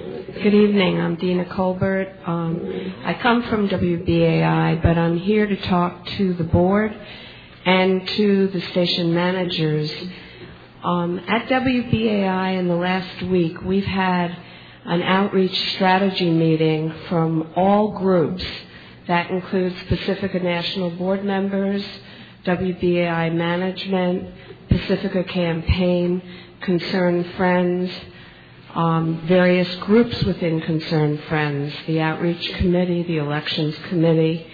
Good evening. I'm Dina Colbert. I come from WBAI, but I'm here to talk to the board and to the station managers. At WBAI in the last week, we've had an outreach strategy meeting from all groups. That includes Pacifica National Board members, WBAI management, Pacifica Campaign, Concerned Friends, various groups within Concerned Friends, the Outreach Committee, the Elections Committee,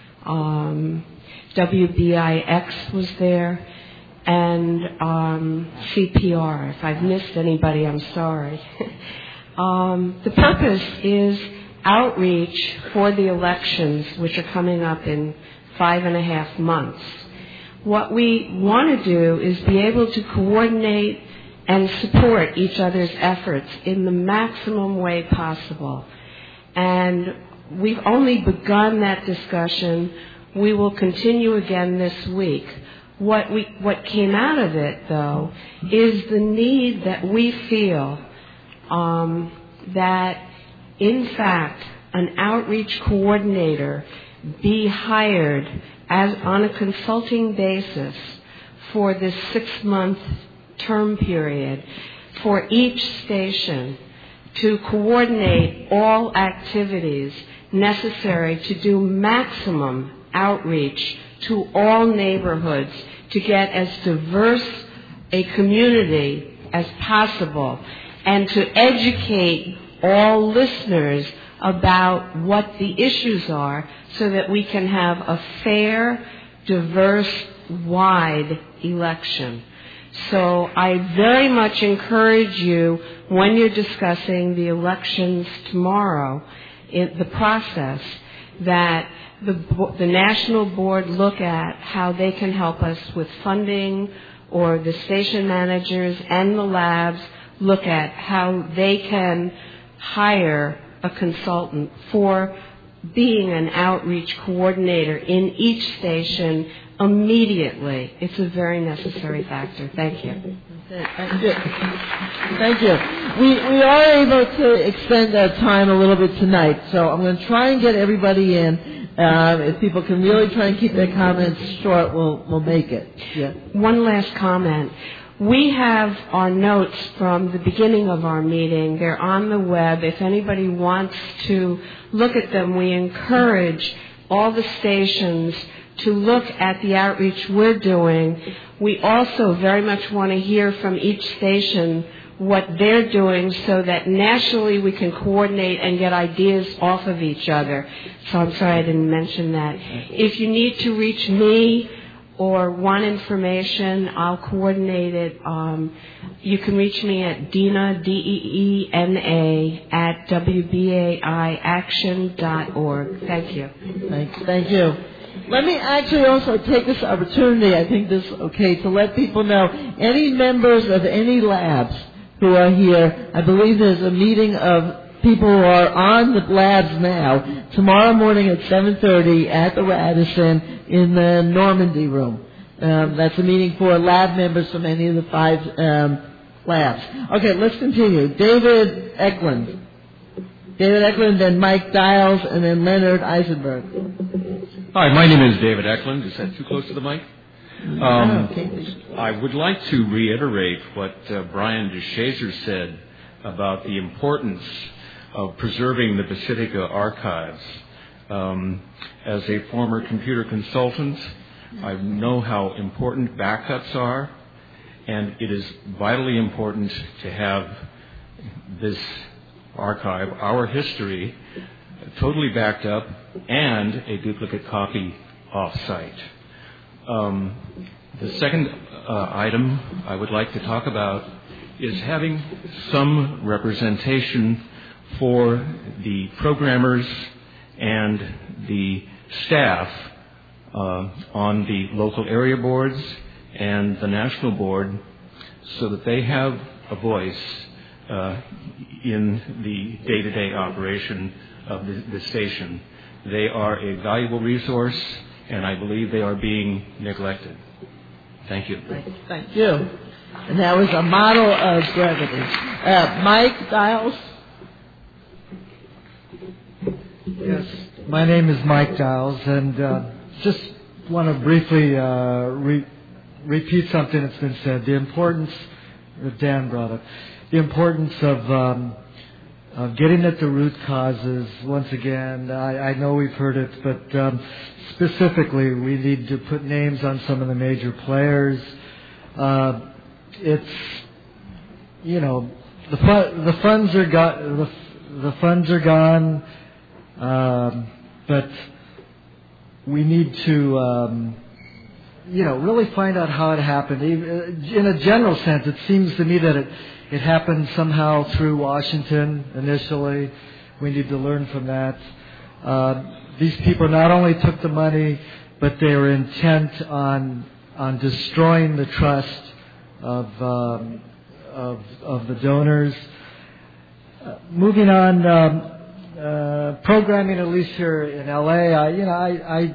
WBIX was there, and CPR. If I've missed anybody, I'm sorry. The purpose is outreach for the elections, which are coming up in 5.5 months. What we want to do is be able to coordinate and support each other's efforts in the maximum way possible. And we've only begun that discussion. We will continue again this week. What came out of it, though, is the need that we feel that, in fact, an outreach coordinator be hired as on a consulting basis for this 6-month term period for each station to coordinate all activities necessary to do maximum outreach to all neighborhoods to get as diverse a community as possible and to educate all listeners about what the issues are so that we can have a fair, diverse, wide election. So I very much encourage you, when you're discussing the elections tomorrow, in the process, that the National Board look at how they can help us with funding, or the station managers and the labs look at how they can hire a consultant for being an outreach coordinator in each station immediately. It's a very necessary factor. Thank you. Thank you. Thank you. We are able to extend our time a little bit tonight, so I'm going to try and get everybody in. If people can really try and keep their comments short, we'll make it. Yeah. One last comment. We have our notes from the beginning of our meeting. They're on the web. If anybody wants to look at them, we encourage all the stations to look at the outreach we're doing. We also very much want to hear from each station what they're doing so that nationally we can coordinate and get ideas off of each other. So I'm sorry I didn't mention that. If you need to reach me or want information, I'll coordinate it. You can reach me at Deena, DEENA, at WBAIaction.org. Thank you. Thank you. Let me actually also take this opportunity, I think this is okay, to let people know, any members of any labs who are here, I believe there's a meeting of people who are on the labs now, tomorrow morning at 7:30 at the Radisson in the Normandy room. That's a meeting for lab members from any of the 5 labs. Okay, let's continue. David Eklund, then Mike Dials, and then Leonard Eisenberg. Hi, my name is David Eklund. Is that too close to the mic? I would like to reiterate what Brian DeShazer said about the importance of preserving the Pacifica archives. As a former computer consultant, I know how important backups are, and it is vitally important to have this archive, our history, totally backed up, and a duplicate copy off-site. The second item I would like to talk about is having some representation for the programmers and the staff on the local area boards and the national board, so that they have a voice in the day-to-day operation of the station. They are a valuable resource, and I believe they are being neglected. Thank you. Thank you. And that was a model of brevity. Mike Dials. My name is Mike Giles, and just want to briefly repeat something that's been said. The importance that Dan brought up, the importance of getting at the root causes. Once again, I know we've heard it, but specifically, we need to put names on some of the major players. It's, you know, the funds are gone, but we need to, really find out how it happened. In a general sense, it seems to me that it happened somehow through Washington initially. We need to learn from that. These people not only took the money, but they were intent on destroying the trust of the donors. Moving on, programming, at least here in LA, I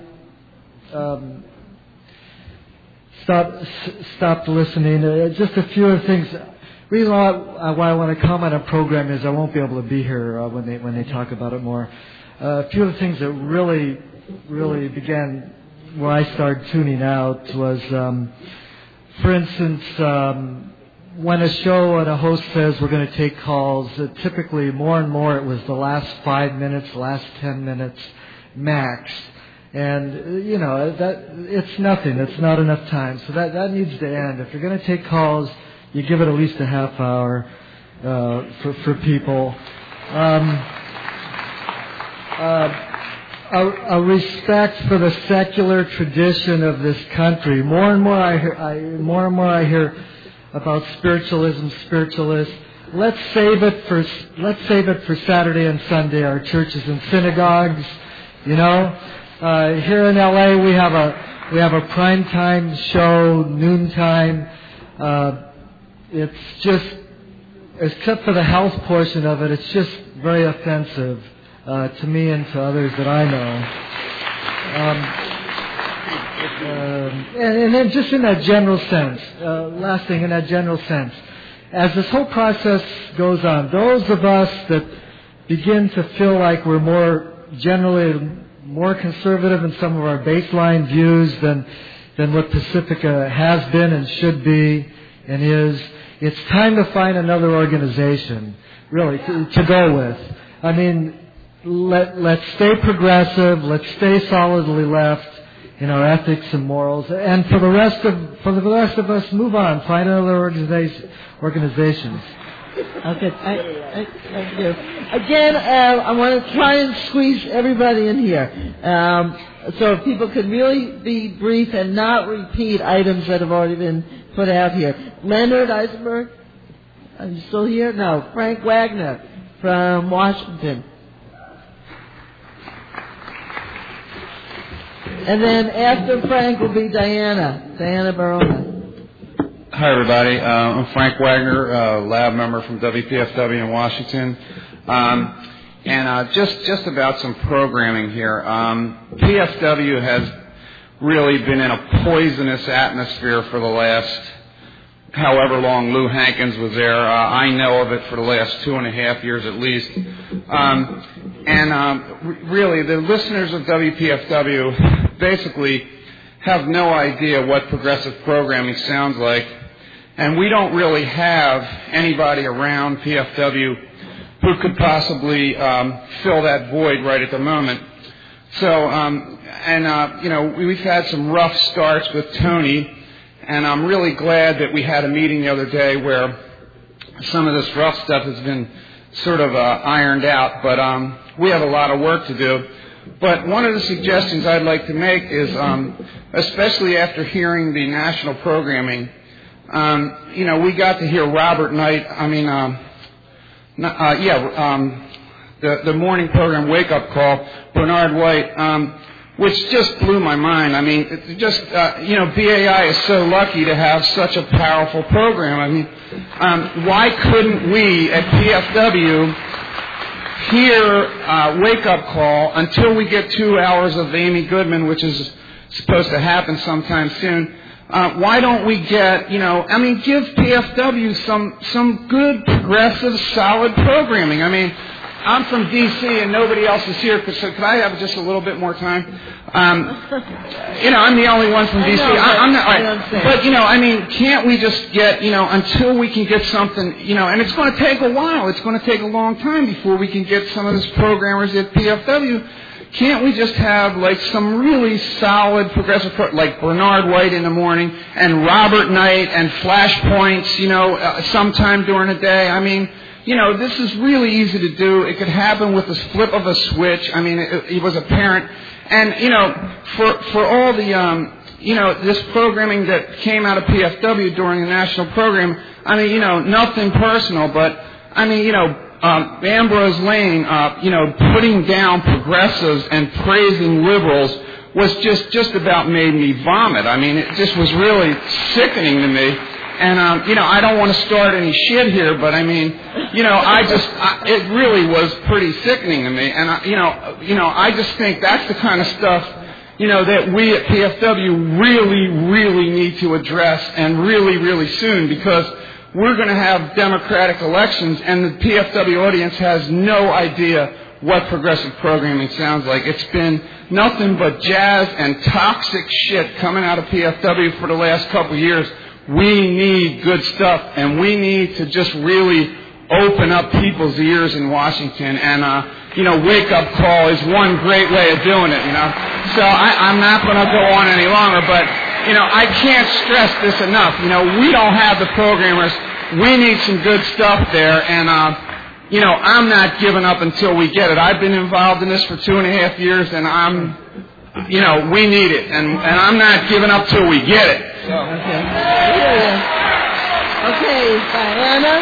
stopped listening. Just a few of the things. The reason why I want to comment on programming is I won't be able to be here when they talk about it more. A few of the things that really began where I started tuning out was, for instance, when a show and a host says we're going to take calls, typically more and more it was the last 5 minutes, last 10 minutes max. And, that it's nothing. It's not enough time. So that needs to end. If you're going to take calls, you give it at least a half hour for people. A respect for the secular tradition of this country. More and more I hear about spiritualists. Let's save it for Saturday and Sunday. Our churches and synagogues. Here in LA we have a primetime show, noontime. It's just, except for the health portion of it, it's just very offensive to me and to others that I know. And then just in that general sense, last thing, in that general sense, as this whole process goes on, those of us that begin to feel like we're generally more conservative in some of our baseline views than what Pacifica has been and should be and is, it's time to find another organization, really, to go with. I mean, let's stay progressive, let's stay solidly left in our ethics and morals, and for the rest of us, move on, find other organizations. Okay, thank you. Again, I want to try and squeeze everybody in here. So if people could really be brief and not repeat items that have already been put out here. Leonard Eisenberg, are you still here? No. Frank Wagner from Washington. And then after Frank will be Diana Barona. Hi, everybody. I'm Frank Wagner, lab member from WPFW in Washington. And just about some programming here. PFW has really been in a poisonous atmosphere for the last however long Lou Hankins was there. I know of it for the last 2.5 years at least. Really, the listeners of WPFW basically have no idea what progressive programming sounds like. And we don't really have anybody around PFW who could possibly fill that void right at the moment. So, we've had some rough starts with Tony, and I'm really glad that we had a meeting the other day where some of this rough stuff has been sort of ironed out, but we have a lot of work to do. But one of the suggestions I'd like to make is, especially after hearing the national programming, we got to hear Robert Knight, the morning program Wake Up Call, Bernard White, which just blew my mind. I mean, it just, BAI is so lucky to have such a powerful program. I mean, why couldn't we at PFW hear Wake Up Call until we get 2 hours of Amy Goodman, which is supposed to happen sometime soon? Why don't we get, give PFW some good, progressive, solid programming? I mean, I'm from D.C. and nobody else is here, so could I have just a little bit more time? I'm the only one from D.C. I'm not, but, can't we just get, until we can get something, and it's going to take a while. It's going to take a long time before we can get some of these programmers at PFW. Can't we just have, some really solid progressive, like Bernard White in the morning and Robert Knight and Flashpoints, sometime during the day? This is really easy to do. It could happen with the flip of a switch. It was apparent. And, for all the, this programming that came out of PFW during the national program, nothing personal, but, Ambrose Lane, putting down progressives and praising liberals was just about made me vomit. It just was really sickening to me. And, I don't want to start any shit here, but it really was pretty sickening to me. And, I just think that's the kind of stuff, that we at PFW really, really need to address, and really, really soon, because we're going to have democratic elections, and the PFW audience has no idea what progressive programming sounds like. It's been nothing but jazz and toxic shit coming out of PFW for the last couple of years. We need good stuff, and we need to just really open up people's ears in Washington. And, Wake Up Call is one great way of doing it, So I'm not going to go on any longer, but, I can't stress this enough. We don't have the programmers. We need some good stuff there, and, I'm not giving up until we get it. I've been involved in this for 2.5 years, and we need it, and I'm not giving up till we get it. So. Okay, Diana?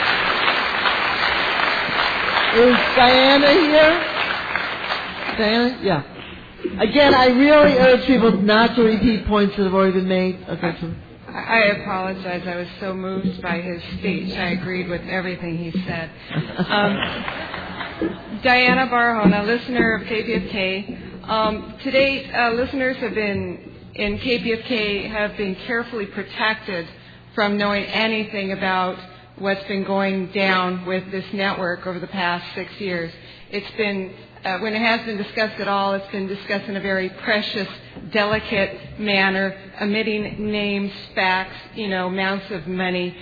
Is Diana here? Diana? Yeah. Again, I really urge people not to repeat points that have already been made. Okay. I apologize. I was so moved by his speech. I agreed with everything he said. Diana Barahona, listener of KPFK. Today, listeners in KPFK have been carefully protected from knowing anything about what's been going down with this network over the past 6 years. It's been, when it has been discussed at all, it's been discussed in a very precious, delicate manner, omitting names, facts, amounts of money.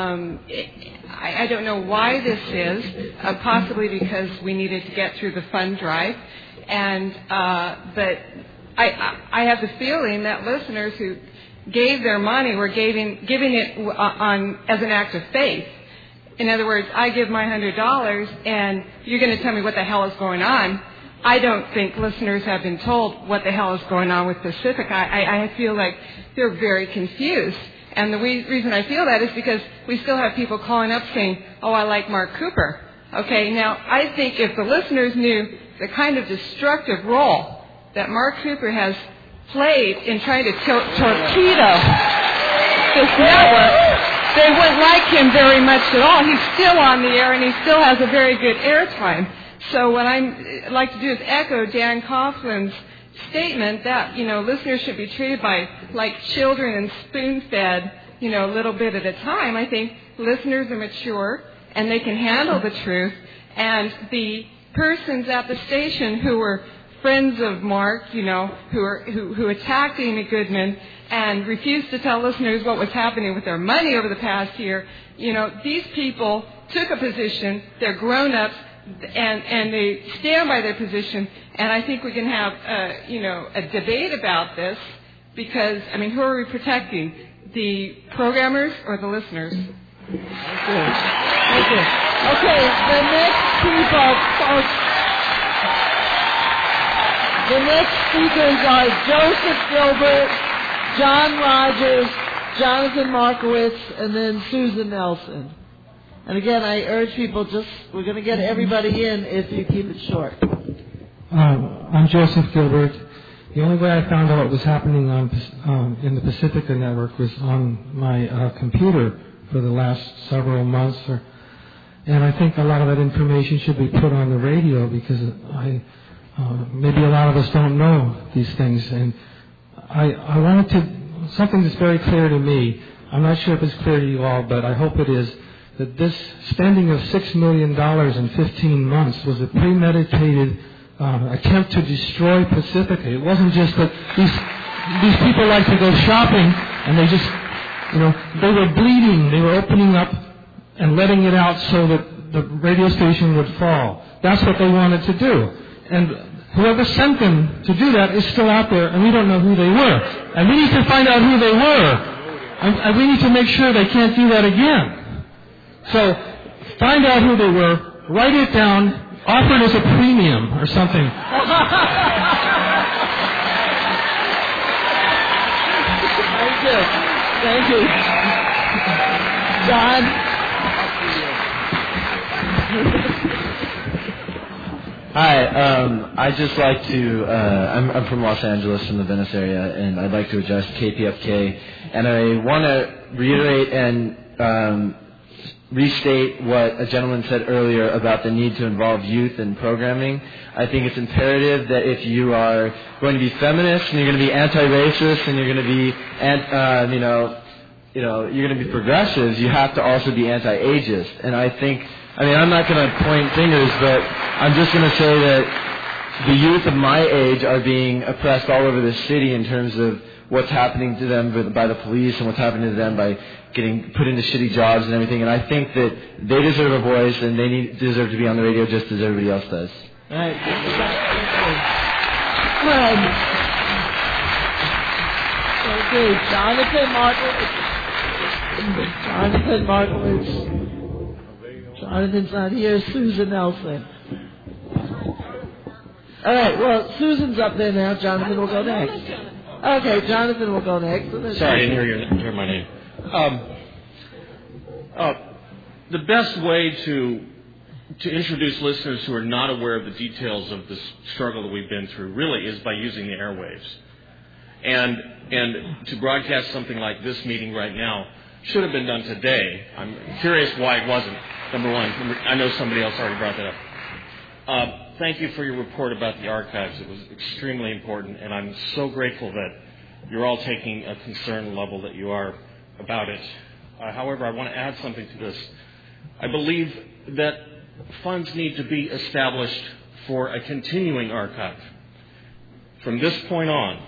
I don't know why this is, possibly because we needed to get through the fund drive, but I have the feeling that listeners who gave their money were giving it as an act of faith. In other words, I give my $100 and you're going to tell me what the hell is going on. I don't think listeners have been told what the hell is going on with Pacific. I feel like they're very confused. And the reason I feel that is because we still have people calling up saying, oh, I like Mark Cooper. Okay, now I think if the listeners knew the kind of destructive role that Mark Cooper has played in trying to torpedo this network, they wouldn't like him very much at all. He's still on the air, and he still has a very good airtime. So what I'd like to do is echo Dan Coughlin's statement that, listeners should be treated like children and spoon-fed, a little bit at a time. I think listeners are mature, and they can handle the truth. And the persons at the station who were friends of Mark, who attacked Amy Goodman and refused to tell listeners what was happening with their money over the past year, these people took a position. They're grown-ups, and they stand by their position. And I think we can have, a debate about this because, who are we protecting? The programmers or the listeners? Thank you. Okay, the next speakers are Joseph Gilbert, John Rogers, Jonathan Markowitz, and then Susan Nelson. And again, I urge people we're going to get everybody in if you keep it short. I'm Joseph Gilbert. The only way I found out what was happening in the Pacifica network was on my computer for the last several months. And I think a lot of that information should be put on the radio because maybe a lot of us don't know these things. And I wanted something that's very clear to me. I'm not sure if it's clear to you all, but I hope it is, that this spending of $6 million in 15 months was a premeditated attempt to destroy Pacifica. It wasn't just that these people like to go shopping and they just, they were bleeding. They were opening up and letting it out so that the radio station would fall. That's what they wanted to do. And whoever sent them to do that is still out there, and we don't know who they were. And we need to find out who they were. And we need to make sure they can't do that again. So find out who they were, write it down, offer it as a premium or something. Thank you. John? Hi, I'd just like to, I'm from Los Angeles, from the Venice area, and I'd like to address KPFK. And I want to reiterate and restate what a gentleman said earlier about the need to involve youth in programming. I think it's imperative that if you are going to be feminist and you're going to be anti-racist and you're going to be, you're going to be progressives, you have to also be anti-ageist. And I'm not going to point fingers, but I'm just going to say that the youth of my age are being oppressed all over the city in terms of what's happening to them by the police and what's happening to them by getting put into shitty jobs and everything. And I think that they deserve a voice and they deserve to be on the radio just as everybody else does. All right. Okay, Jonathan Markowitz. Jonathan's not here. Susan Nelson. All right, well, Susan's up there now. Jonathan will go next. Okay, Jonathan will go next. Sorry, I didn't hear my name. The best way to introduce listeners who are not aware of the details of this struggle that we've been through really is by using the airwaves. And to broadcast something like this meeting right now should have been done today. I'm curious why it wasn't. Number one, I know somebody else already brought that up. Thank you for your report about the archives. It was extremely important, and I'm so grateful that you're all taking a concern level that you are about it. However, I want to add something to this. I believe that funds need to be established for a continuing archive. From this point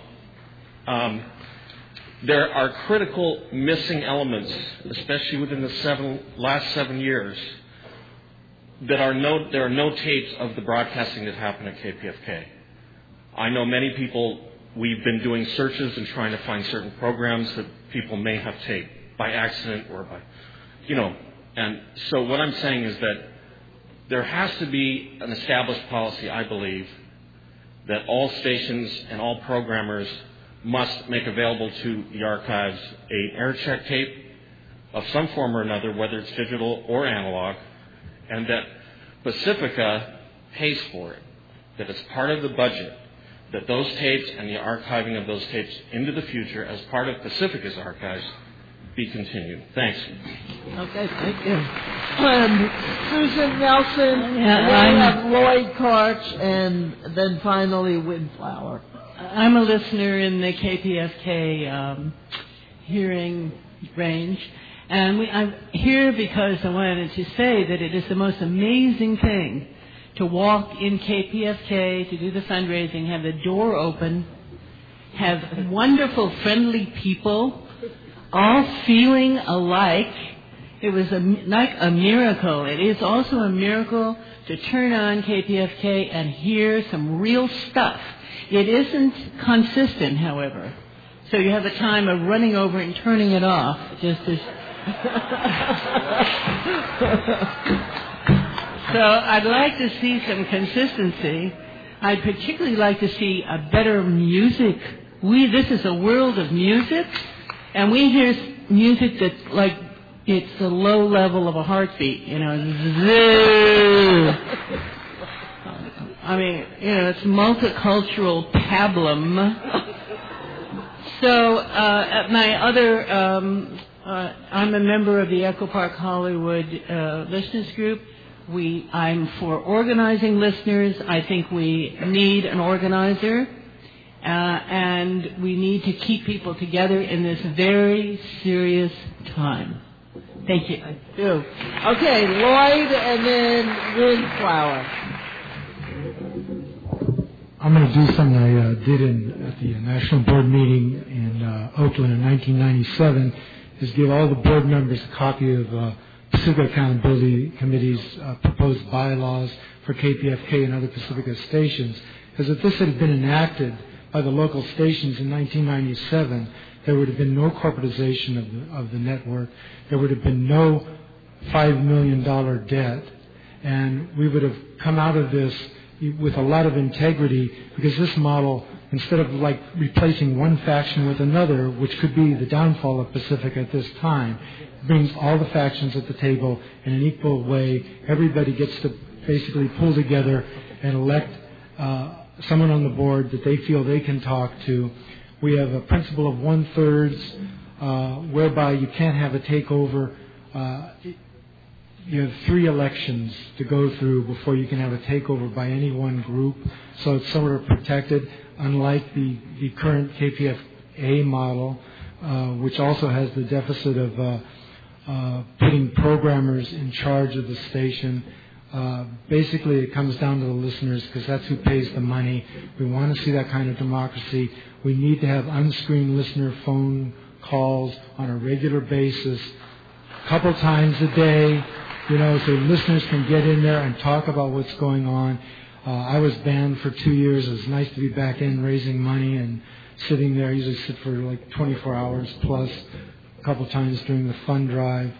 on, there are critical missing elements, especially within the last 7 years, there are no tapes of the broadcasting that happened at KPFK. I know many people, we've been doing searches and trying to find certain programs that people may have taped by accident or by, and so what I'm saying is that there has to be an established policy, I believe, that all stations and all programmers must make available to the archives an air check tape of some form or another, whether it's digital or analog, and that Pacifica pays for it, that it's part of the budget, that those tapes and the archiving of those tapes into the future as part of Pacifica's archives be continued. Thanks. Okay, thank you. Susan Nelson, I have Lloyd Karch, and then finally Windflower. I'm a listener in the KPFK hearing range, and I'm here because I wanted to say that it is the most amazing thing to walk in KPFK to do the fundraising, have the door open, have wonderful, friendly people, all feeling alike. It was like a miracle. It is also a miracle to turn on KPFK and hear some real stuff. It isn't consistent, however. So you have a time of running over and turning it off, just as... So I'd like to see some consistency. I'd particularly like to see a better music. This is a world of music, and we hear music that's like it's the low level of a heartbeat, I mean, it's multicultural pablum. So, I'm a member of the Echo Park Hollywood listeners group. I'm for organizing listeners. I think we need an organizer, and we need to keep people together in this very serious time. Thank you. Okay, Lloyd and then Windflower. I'm going to do something I did at the National Board meeting in Oakland in 1997, is give all the board members a copy of Pacific Accountability Committee's proposed bylaws for KPFK and other Pacifica stations. Because if this had been enacted by the local stations in 1997, there would have been no corporatization of the network. There would have been no $5 million debt. And we would have come out of this with a lot of integrity, because this model, instead of like replacing one faction with another, which could be the downfall of Pacifica at this time, brings all the factions at the table in an equal way. Everybody gets to basically pull together and elect someone on the board that they feel they can talk to. We have a principle of 1/3, whereby you can't have a takeover. You have 3 elections to go through before you can have a takeover by any one group. So it's sort of protected, unlike the current KPFA model, which also has the deficit of putting programmers in charge of the station. Basically, it comes down to the listeners, because that's who pays the money. We want to see that kind of democracy. We need to have unscreened listener phone calls on a regular basis, a couple times a day, so listeners can get in there and talk about what's going on. I was banned for 2 years. It was nice to be back in raising money and sitting there. I usually sit for like 24 hours plus, a couple times during the fund drive.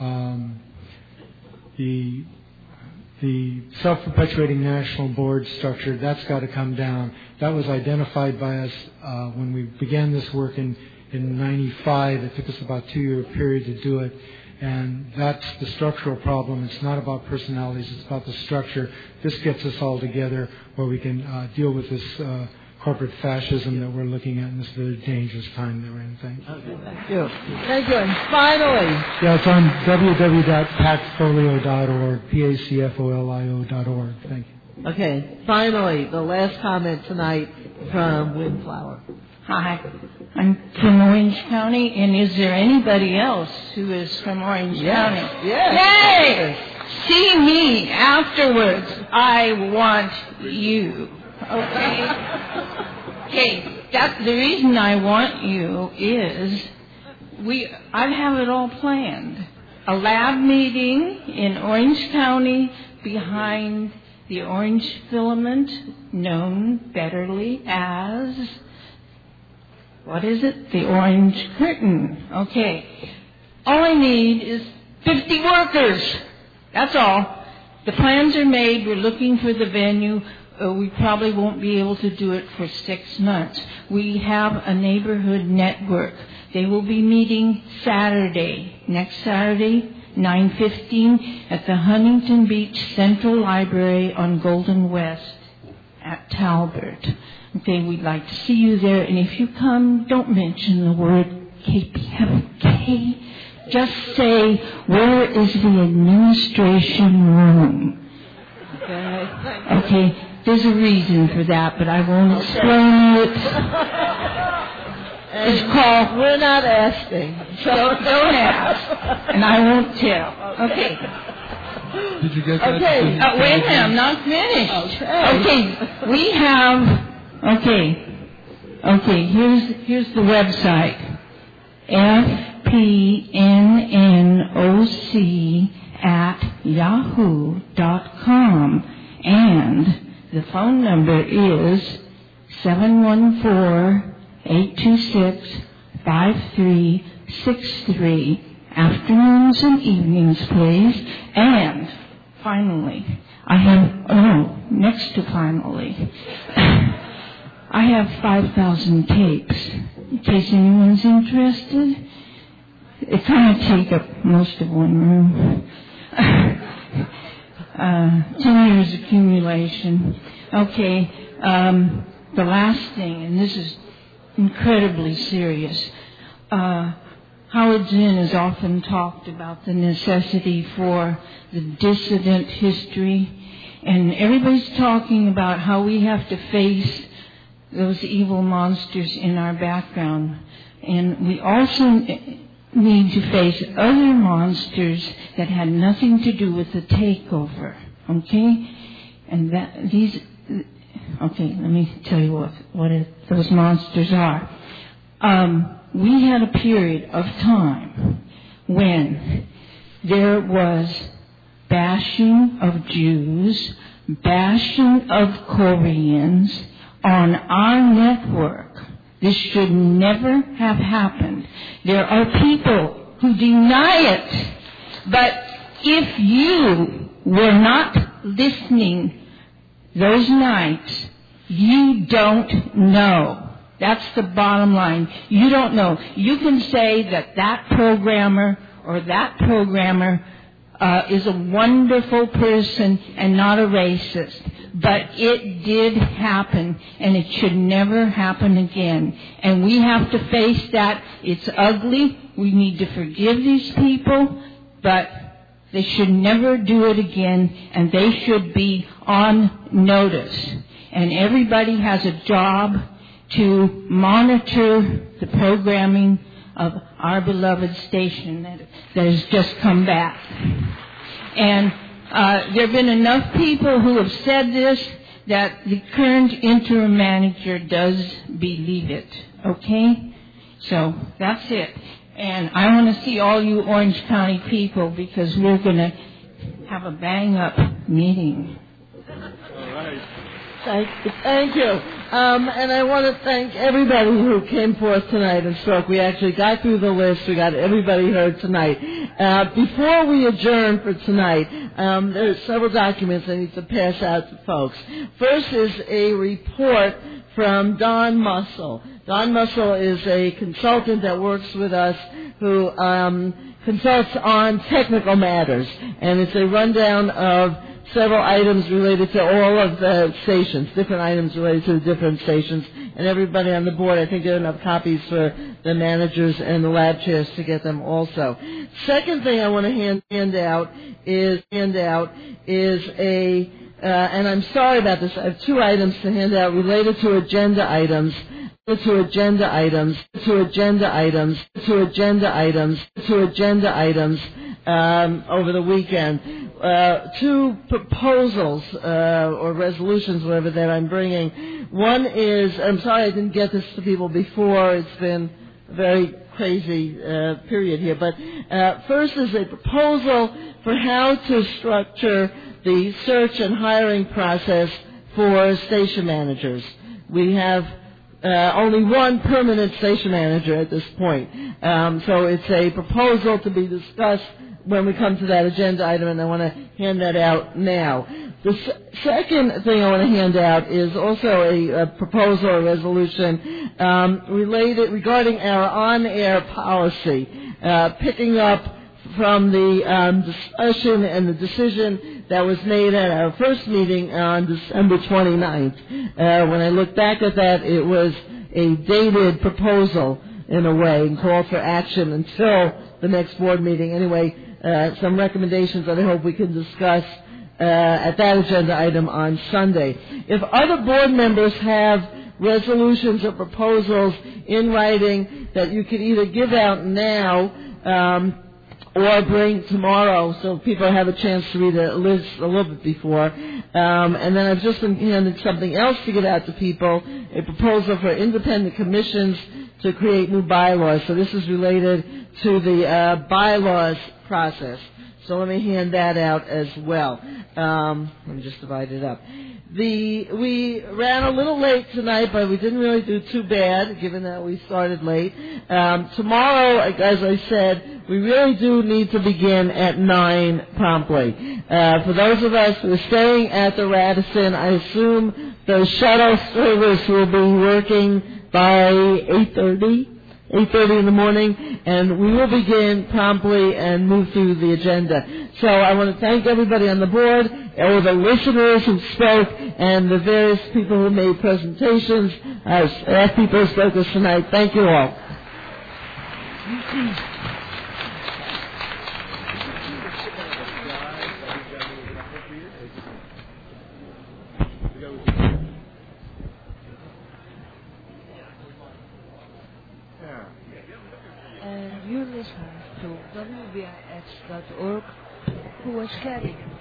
The self-perpetuating national board structure, that's got to come down. That was identified by us when we began this work in 95. It took us about a 2-year period to do it. And that's the structural problem. It's not about personalities. It's about the structure. This gets us all together where we can deal with this corporate fascism that we're looking at in this very dangerous time that we're in. Thank you. Okay, thank you. Thank you. And finally. Yeah, it's on www.pacfolio.org, PACFOLIO.org. Thank you. Okay, finally, the last comment tonight from Windflower. Hi, I'm from Orange County, and is there anybody else who is from Orange County? Yes. Yay! See me afterwards. I want you. Okay? Okay, the reason I want you is I have it all planned. A lab meeting in Orange County behind the orange filament, known betterly as... what is it? The orange curtain. Okay. All I need is 50 workers. That's all. The plans are made. We're looking for the venue. We probably won't be able to do it for 6 months. We have a neighborhood network. They will be meeting next Saturday, 9:15 at the Huntington Beach Central Library on Golden West at Talbert. Okay, we'd like to see you there, and if you come, don't mention the word KPFK. Just say, where is the administration room? Okay, there's a reason for that, but I won't explain it. It's called... We're not asking. Don't ask, and I won't tell. Okay. Did you get that? Okay, wait a minute, I'm not finished. Okay, we have... Okay, here's the website. fpnnoc@yahoo.com, and the phone number is 714-826-5363. Afternoons and evenings, please. And finally, next to finally, I have 5,000 tapes, in case anyone's interested. It kind of take up most of one room. 10 years accumulation. Okay, the last thing, and this is incredibly serious. Howard Zinn has often talked about the necessity for the dissident history, and everybody's talking about how we have to face those evil monsters in our background. And we also need to face other monsters that had nothing to do with the takeover. Okay? And let me tell you what those monsters are. We had a period of time when there was bashing of Jews, bashing of Koreans on our network. This should never have happened. There are people who deny it. But if you were not listening those nights, you don't know. That's the bottom line. You don't know. You can say that programmer or that programmer is a wonderful person and not a racist. But it did happen, and it should never happen again. And we have to face that. It's ugly. We need to forgive these people, but they should never do it again, and they should be on notice. And everybody has a job to monitor the programming of our beloved station that has just come back. And there have been enough people who have said this that the current interim manager does believe it. Okay? So that's it. And I want to see all you Orange County people because we're going to have a bang-up meeting. All right. Thank you. And I want to thank everybody who came forth tonight and spoke. We actually got through the list. We got everybody heard tonight. Before we adjourn for tonight, there are several documents I need to pass out to folks. First is a report from Don Mussel. Don Mussel is a consultant that works with us who consults on technical matters. And it's a rundown of several items related to all of the stations, different items related to the different stations, and everybody on the board. I think there are enough copies for the managers and the lab chairs to get them also. Second thing I want to hand out is a, and I'm sorry about this, I have two items to hand out related to agenda items. To agenda items over the weekend. Two proposals or resolutions, whatever, that I'm bringing. One is, I'm sorry I didn't get this to people before. It's been a very crazy period here. But first is a proposal for how to structure the search and hiring process for station managers. We have only one permanent station manager at this point. So it's a proposal to be discussed when we come to that agenda item, and I want to hand that out now. The second thing I want to hand out is also a proposal or resolution regarding our on-air policy, picking up from the discussion and the decision that was made at our first meeting on December 29th. When I look back at that, it was a dated proposal in a way and called for action until the next board meeting. Anyway, some recommendations that I hope we can discuss at that agenda item on Sunday. If other board members have resolutions or proposals in writing that you can either give out now or bring tomorrow so people have a chance to read a list a little bit before. And then I've just been handed something else to give out to people, a proposal for independent commissions to create new bylaws. So this is related to the bylaws process. So let me hand that out as well. Let me just divide it up. We ran a little late tonight, but we didn't really do too bad, given that we started late. Tomorrow, as I said, we really do need to begin at 9 promptly. For those of us who are staying at the Radisson, I assume the shuttle service will be working by 8:30 in the morning, and we will begin promptly and move through the agenda. So I want to thank everybody on the board, all the listeners who spoke, and the various people who made presentations, our staff people who spoke us tonight. Thank you all. You listen. wbis.org, who was carried